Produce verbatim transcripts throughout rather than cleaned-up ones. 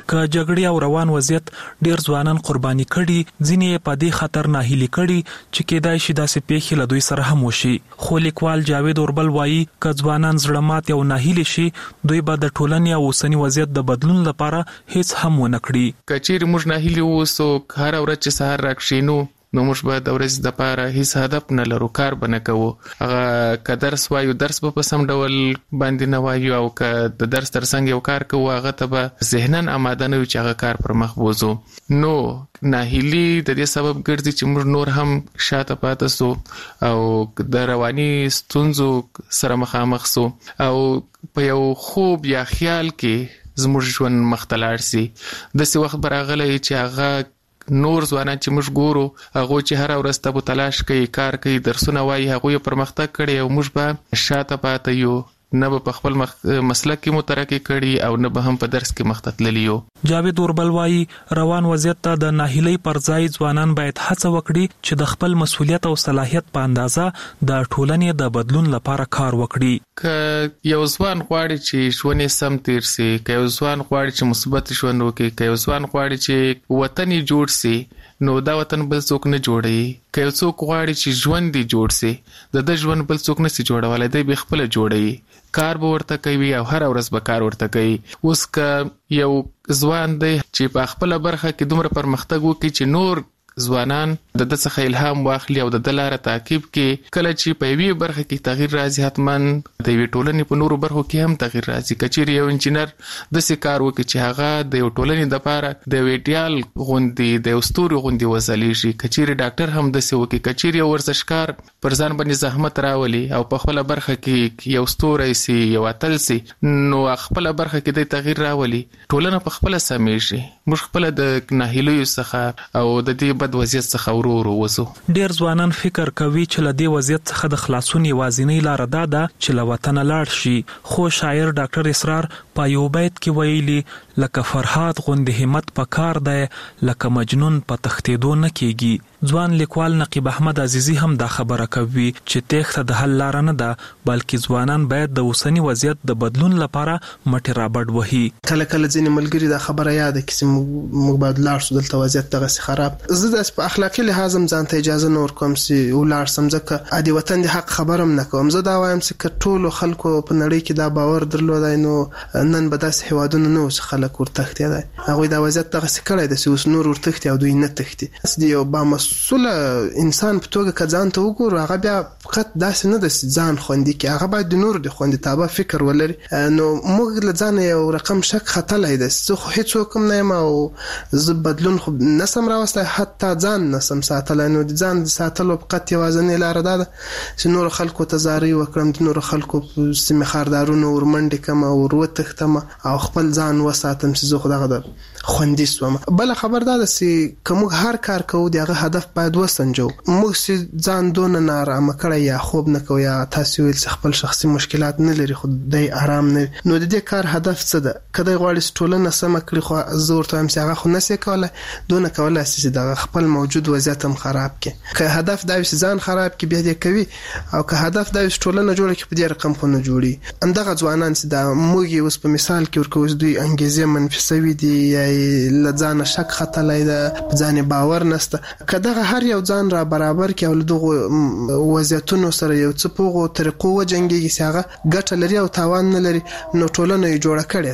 که جګړې او روان وضعیت ډیر ځوانان قرباني کړي، ځینې په دې خطر ناهیلي کړي چې کېدای شي داسې پیښې له دوی سره هم وشي. خو لیکوال جاوید اوربل وایي که ځوانان زړه مات او ناهیلي شي، دوی به د ټولنې او اوسني وضعیت د بدلون لپاره هیڅ هم ونه کړي. که چیرې موږ ناهیلي اوسو، هره ورځ چې سهار راکښېنو نو موږ به د ورځې دپاره هیڅ هدف نه لرو، کار به نه کوو. هغه که درس وایو درس به په سم ډول باندې نه وایو، او که د درس تر څنګ یو کار کوو هغه ته به ذهناً آماده نه یو چې هغه کار پر مخ بوځو. نو ناهیلي د دې سبب ګرځي چې موږ نور هم شاته پاتې سو او د رواني ستونزو سره مخامخ سو، او په یو خوب یا خیال کې زموږ ژوند مخ ته لاړ سي. داسې وخت به راغلی چې هغه نور ځوانان چې موږ ګورو، هغوی چې هره ورځ تب و تلاش کوي، کار کوي، درسونه وایي، هغوی پرمختګ کړي او موږ به شاته پاتې یو، نه به په خپل مخ... مسلک کې مترقي کړي او نه به هم په درس کې مخته تللي یو. جاوید اوربل وایي روان وضعیت ته د ناهیلۍ پر ځای ځوانان باید هڅه وکړي چې د خپل مسؤلیت او صلاحیت په اندازه د ټولنې د بدلون لپاره کار وکړي. که یو ځوان غواړي چې ژوند یې سم تیر سي، که یو ځوان غواړي چې مثبت ژوند وکړي، که یو ځوان غواړي چې وطن یې جوړ سي، نو دا وطن بل څوک نه جوړوي. که یو څوک غواړي چې ژوند یې جوړ سي، د ده ژوند بل څوک نسي جوړولی، دی به خپله جوړوي. کار به ورته کوي او هر ورځ به کار ورته کوي. اوس که یو ځوان دی چې په خپله برخه کې دومره پرمختګ وکړي چې نور ځوانان د ده څخه الهام واخلي او د ده لاره تعقیب کړي، کله چې په یوې برخه کې تغییر راځي، حتما د یوې ټولنې په نورو برخو کې هم تغییر راځي. که چیرې یو انجینر داسې کار وکړي چې هغه د یو ټولنې دپاره د یو ایډیال غوندې، د یو ستوري غوندې وځلیږي، که چیرې ډاکټر هم داسې وکړي، که چیرې یو ورزشکار پر ځان باندې زحمت راولي او په خپله برخه کې یو ستوری سي، یو اتل سي، نو خپله برخه کې د تغییر راولي، ټولنه په خپله سمیږي. موږ خپله د ناهیلیو څخه او د دې بد وضعیت څخه ورو ورو وځو. ډیر ځوانان فکر کوي چې له دې وضعیت څخه د خلاصون یوازینۍ لاره دا ده چې له وطنه لاړ شي. خو شاعر ډاکټر اسرار په یو بیت کې ویلي لکه فرهاد غوندې همت په کار دی، لکه مجنون په تښتېدو نه کېږي. ځوان لیکوال نقیب احمد عزیزي هم دا خبره کوي چې تېښته د حل لاره نه ده، بلکې ځوانان باید د اوسني وضعیت د بدلون لپاره مټې رابډ وهي. کله کله ځینې ملګري دا خبره یاده کړي چې موږ باید لاړ شو، دلته وضعیت دغسې خراب. زه داسې په اخلاقي لحاظ هم ځان ته اجازه نه ورکوم چې ولاړ شم، ځکه ادي وطن د حق خبره هم نه کوم. زه دا وایم چې که ټولو خلکو په نړۍ کې دا باور درلودی، نو نن به داسې هېوادونه نه و چې خلک ورتښتېدی. هغوی دا وضعیت دغسې کړی ده چې اوس نور ورتښتي او دوی نه تښتي. د یو بامسؤله انسان په توګه که ځان ته وګورو، هغه بیا فقط داسې نه ده چې ځان خوندي کړي، هغه باید د نورو د خوندیتابه فکر ولري. نو موږ له ځانه یو رقم شک ختلی دی. زه خو هېڅوک هم نه یم او زه بدلون خو نسم راوستی، حتی ځان نسم ساتلی. نو د ځان د ساتلو فقط یوازینۍ لاره دا ده چې نورو خلکو ته زارۍ وکړم، د نورو خلکو په سیمې خاردارونو ورمنډې کړم او ور وتښتم او خپل ځان وساتم چې زه خو دغه د خوندي سوم. بله خبر دا ده چې که موږ هر کار کوو د هغه هدف باید وسنجو. موږ چې ځان دونه نارامه کړی یا خوب نه کوو، یا تاسې ویل چې خپل شخصي مشکلات نه لري خو دی آرام نه وي، نو د دې کار هدف څه ده؟ که دی غواړي چې ټولنه سمه کړي، خو زه ورته وایم چې هغه خو نسي کولی، دونه کولی شي چې دغه خپل موجود وضعیت هم خراب کړي. که هدف دا وي چې ځان خراب کړي بیا دې کوي، او که هدف دا وي چې ټولنه جوړه کړي، په دې رقم خو نه جوړي. همدغه ځوانان چې دا موږ یې اوس په مثال کې ورکوو، دوی انګیزې منفي سوي دي یا له ځانه شک ختلی ده، په ځان باور نسته. که دغه هر یو ځان را برابر کړي او له دغو وضعیتونو سره یو څه په هغو طریقو وجنګېږي چې هغه ګټه لري او تاوان نه لري، نو ټولنه یې جوړه کړې.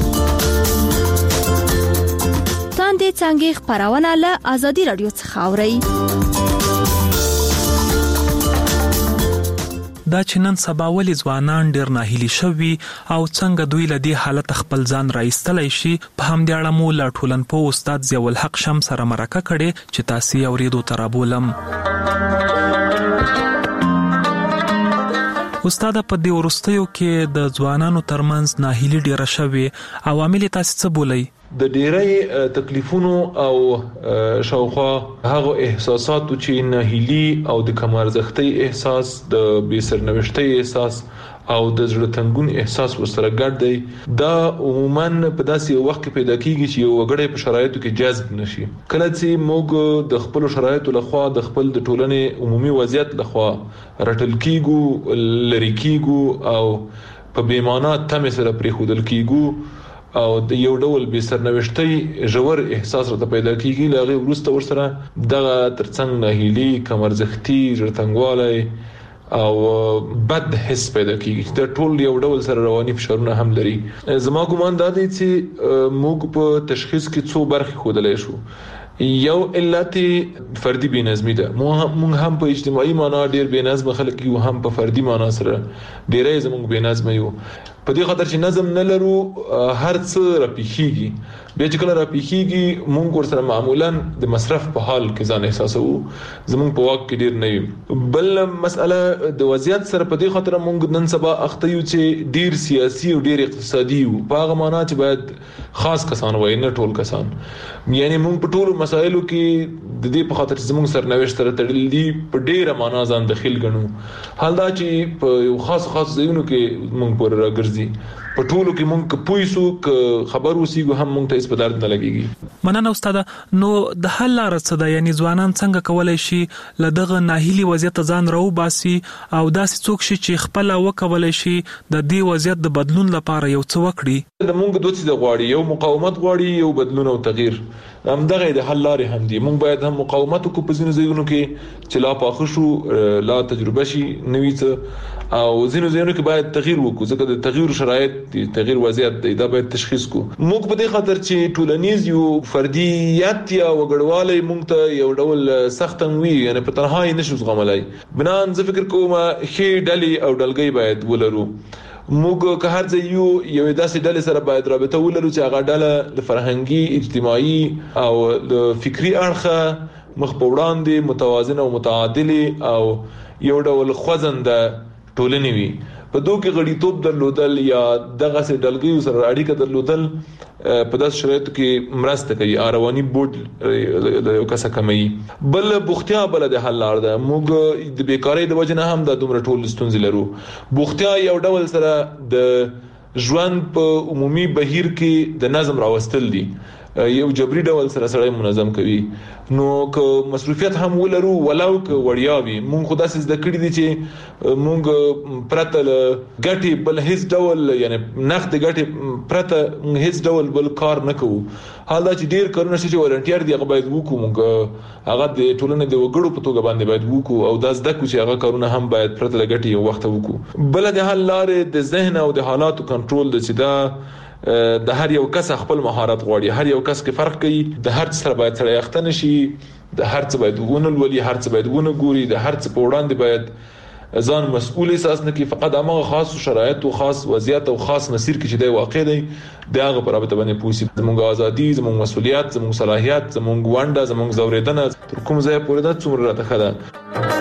تاندې څانګې خپرونه له ازادي راډیو څخه اورئ. دا چې نن سبا ولې ځوانان ډېر ناهیلي شوي او څنګه دوی له دې حالت خپل ځان راایستلی شي، په همدې اړه مو له ټولنپوه استاد ضیاءالحق شم سره مرکه کړې چې تاسې یې اورېدو ته رابولم. استاده، په دې وروستیو کې د ځوانانو ترمنځ ناهیلي ډېره شوې، عوامل یې تاسې څه بولئ؟ د ډیری تکلیفونو او شاوخوا هغه احساساتو چې ناهیلي او د کم ارزښتۍ احساس، د بې سرنوشتۍ احساس او د زړه تنګون احساس ورسره ګډ دی، دا عموماً په داسې یو وخت کې پیدا کیږي چې یو وګړی په شرایطو کې جذب نشي. کله چې موږ د خپل شرایطو لخوا د خپل د ټولنې عمومي وضعیت لخوا رټل کیږو، لری کیږو او په بې معنا تمې سره پرېښودل کیږو، او د یو ډول به سرنوشتي ژور احساس راته پیدا کیږي. لاغه ورسته ورسره دغه ترڅنګ ناهیلي، کمرزختی، ژړتنګوالی او بد حس پیدا کیږي. د ټول یو ډول سره رواني فشارونه هم لري. زما ګومان دا دی چې موږ په تشخیص کې څو برخې خودلای شو. یو علت فردي بېنظمي ده. موږ هم په اجتماعي معنا ډېر بېنظم خلک یو، هم په فردي معنا سره ډېرې زموږ بېنظم یو. په دې خاطر چې نظم نه لرو هر څه راپیخيږي. بیا چې کله راپیخيږي موږ ورسره معمولا د مصرف په حال کې ځان احساسو، زموږ په واک کې ډېر نه وي. بل مسأله د وضعیت سره په دې خاطر موږ نن سبا اخته یو چې ډېر سیاسي او ډېر اقتصادي یو. په هغه معنا چې باید خاص کسان وای، نه ټول کسان. یعنی موږ په ټولو مسایلو کې د دې په خاطر چې زموږ سرنوشت سره تړلي دي په ډېره معنا ځان دخیل ګڼو. حال دا چې په یو خاص خاص ځایونو کې موږ پر راګرځي، په ټولو کې مونږ پویسو ک خبر وسیګو هم مونږ ته اس په درد نه لګيږي. مننه استاد. نو د حل لار څه ده؟ یعنی ځوانان څنګه کولای شي له دغه ناهیلي وضعیت ځان راو باسي او داسې څوک شي چې خپل وکولای شي د دې وضعیت د بدلون لپاره یو څه وکړي؟ د مونږ دوه څه غواړي، یو مقاومت غواړي، یو بدلون او تغییر. هم دغه د حل لارې هم دي. مونږ باید هم مقاومت وکړو په ځینو ځایونو کې چې لا پاخه شو، لا تجربه شي نوې څه، او ځینو ځایونو کې باید تغییر وکړو ځکه د تغییر شرایط دي، تغییر وضعیت دی، دا باید تشخیص کو. موږ په دې خاطر چې ټولنیز یو فردیت یا وګړوالۍ موږ ته یو ډول سخت وي، یعنی په تنهایی نشو زغملای. بنان زه فکر کوم خې ډلې او ډلګۍ باید ولرو. موږ که هر ځای یو یو داسې ډلې سره باید رابطه ولرو چې هغه ډله د فرهنګي، اجتماعي او د فکری اړخه مخ په وړاندې متوازن او متعادل او یو ډول خوځنده ټولنې وي. په دوه کې غړیتوب درلودل یا دغه سه ډلګي سره اړیکه درلودل په داس شرایطو کې مرسته کوي. اروانی بورډ یو کسه کمي. بل بوختیا بل د حل لار ده. موږ د بیکاری د وجنه هم د دومره ټول ستونزې لرو. بوختیا یو ډول سره د ژوند په عمومي بهیر کې د نظم راوستل دي، یو جبري ډول سره سره منظم کوي. نو که مصروفیت هم ولرو ولو که وړیا وي، مونږ خو داسې زده کړی دي چې مونږ پرته ګټي بل هیڅ ډول، یعنی نقد ګټي پرته هیڅ ډول بل کار نه کوو. حال دا چې ډیر کارونه چې ولنټیر دی هغه باید وکړو، مونږ هغه د ټولنې د وګړو په توګه باندې باید وکړو او دا زده کړو چې هغه کارونه هم باید پرته ګټي یو وخت وکړو. بل د حل لارې د ذهن او د حالاتو کنټرول د چې دا د هر یو کس خپل مهارت غواړي. هر یو کس کې فرق کوي. د هر څه سره باید سره اختن شي، د هر څه باید ونل ولي، هر څه باید ونه ګوري، د هر څه په وړاندې باید ځان مسؤل احساس نه کی. فقط هغه خاص شرایط او خاص وضعیت او خاص مسیر کې چې دی واقع دی د هغه پر رابطه باندې پوسی. زموږ ازادي، زموږ مسؤلیت، زموږ صلاحیت، زموږ ونده، زموږ زوریدنه تر کوم ځای پورې دا څومره راته خده.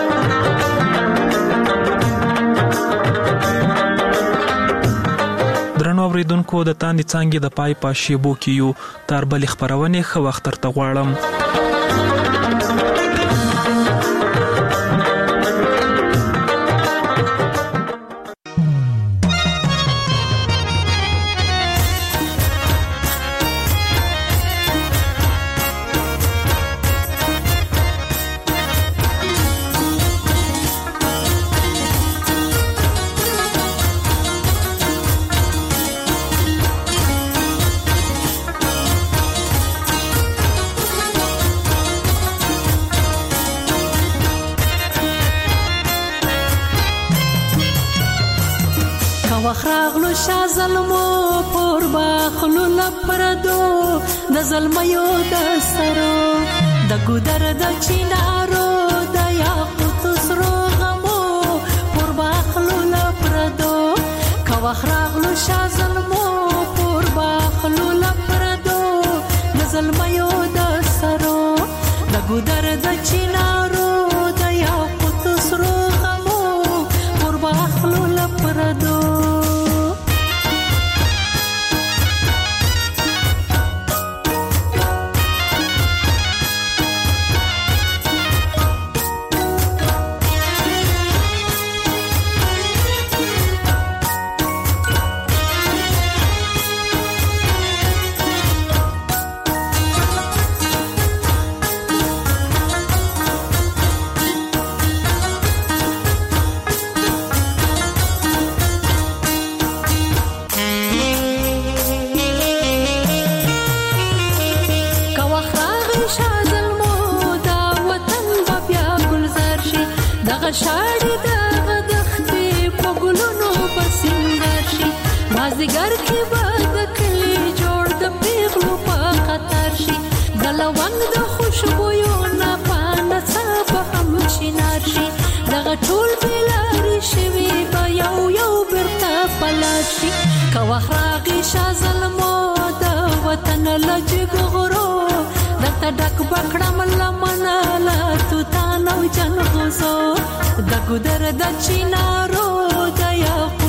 اوریدونکو د تاندې څنګه د پای په شیبو کې یو تر بل خبرونه خو وخت تر غواړم. وخراغلو شا ظلمو پر باخلو لپردو د ظلمیو د سرو د ګودر د چینارو د یاقوت سرو غمو پر باخلو لپردو کا وخراغلو شا ظلمو پر باخلو لپردو د ظلمیو د سرو د ګودر د چینارو د یاقوت سرو غمو پر باخلو لپردو. دغه شاړې دغه دښتې په ګلونو به سینګار شي مازدیګر کې به د کلي جوړ د پیغلو په خطر شي د لونګ د خوشبویو نه په نڅا به هم چنار شي دغه ټول بېلارې شوي به یو یو بیرته په لار شي که وخت راغی شاه زلمو د وطن له جګغرو درته ډک به کړم لمنه له توتان او جنغوزو د ګودر د چینارو د یاقوتو